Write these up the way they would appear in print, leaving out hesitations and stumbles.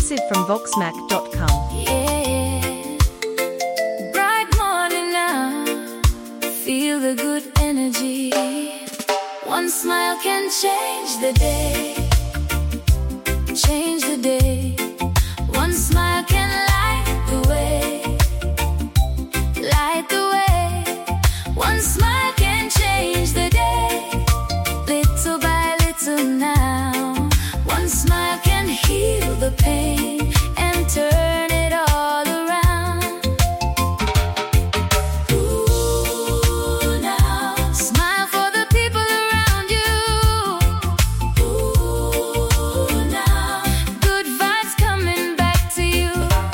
Exclusive from Voxmac.com. Yeah, bright morning now, feel the good energy. One smile can change the day, change the day. One smile can light the way, light the way. One smile can change the day, little by little now. One smile can heal the pain and turn it all around. Ooh, now smile for the people around you. Ooh, now good vibes coming back to you.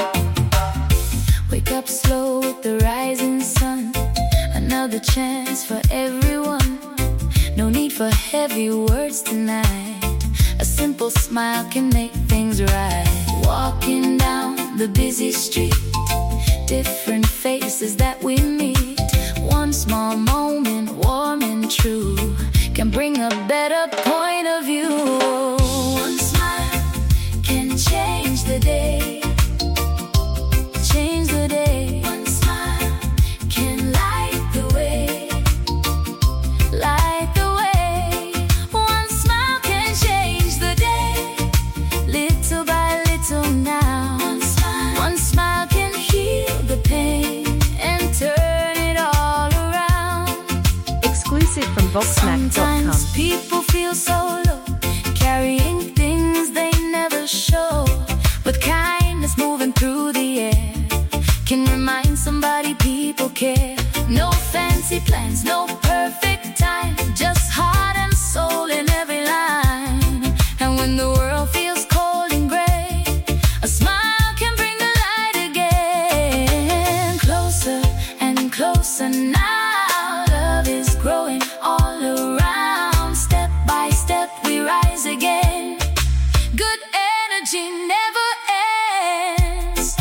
Wake up slow with the rising sun, another chance for everyone. No need for heavy words tonight, a simple smile can make things right. Walking down the busy street, different faces that we meet. One small moment, warm and true, can bring a better point of view. One smile can change the day, change the day. One smile can light the way, light the way. One smile can change the day, little by little now. One smile can heal the pain and turn it all around. Exclusive from Voxmac.com. Sometimes people feel so low, carrying things they never show. With kindness moving through the air, can remind somebody people care. No fancy plans, no perfect time, just heart and soul in every line. And when the world feels cold and gray, a smile can bring the light again. Closer and closer now, love is growing all around. Step by step we rise again, good energy never ends.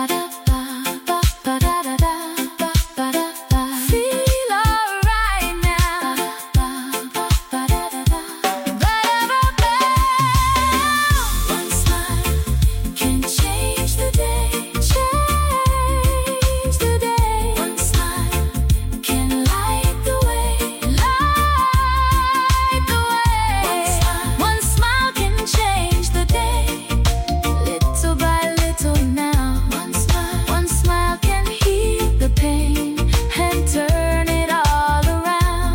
Feel alright now. One smile can change the day, change the day. One smile can light the way, light the way. One smile can change the day, little by little now. One smile can heal the pain and turn it all around.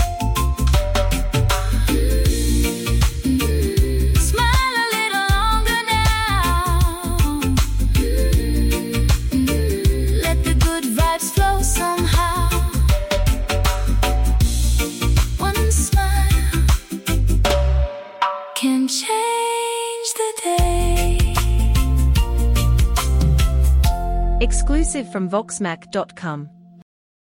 Smile a little longer now. Let the good vibes flow somehow. One smile can change the day. Exclusive from Voxmac.com.